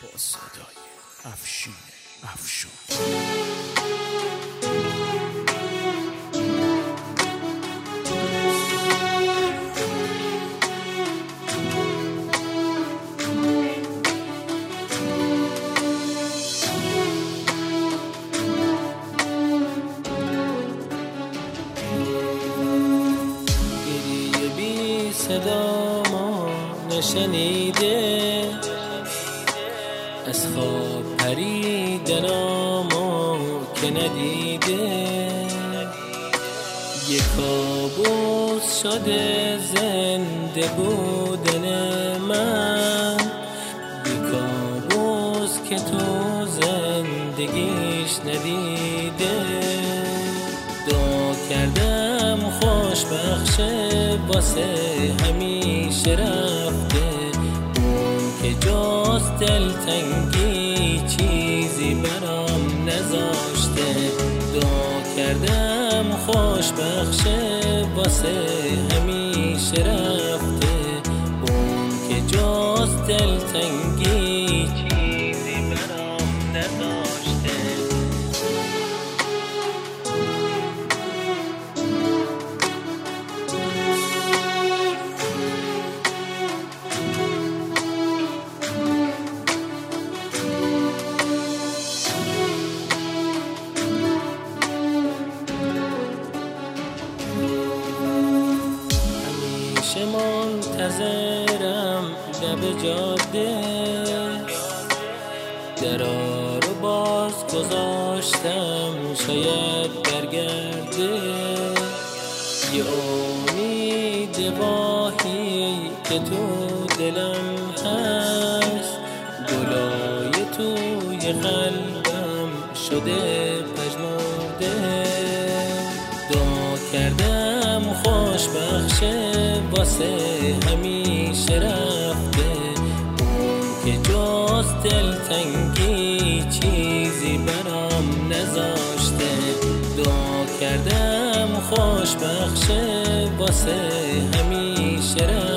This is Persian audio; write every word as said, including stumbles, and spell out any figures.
با صدای افشین افشون. گریه بی صدا ما نشنیده، از خواب پریدنامو که ندیده، یک کابوس شده زنده بودن من، یک کابوس که تو زندگیش ندیده. دعا کردم خوشبخشه واسه همیشه رفته، اون که جز دلتنگی چیزی برام نذاشته. دعا کردم خوشبخشه واسه همیشه رفته، اون که جز دلتنگی چیزی برام نذاشته. همیشه منتظرم لب جاده، درا رو باز گذاشتم شاید برگرده. یه امید واهی که تو دلم هست، گلای توی قلبم شده پژمرده. دعا کردم خوشبخشه واسه همیشه رفته، اون که جز دلتنگی چیزی برام نذاشته. دعا کردم خوشبخشه واسه همیشه رفته،